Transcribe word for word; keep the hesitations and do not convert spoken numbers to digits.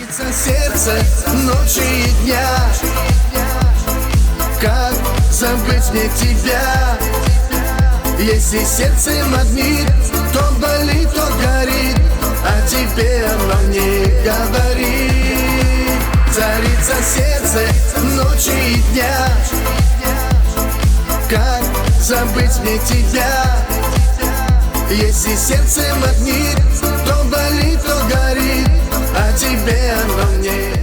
Зарится сердце ночи и дня. Как забыть мне тебя? Если сердце магнит, то болит, то горит, а тебе оно не говорит. Зарится сердце ночи и дня. Как забыть мне тебя? Если сердце магнит, то болит, то горит, а тебе оно не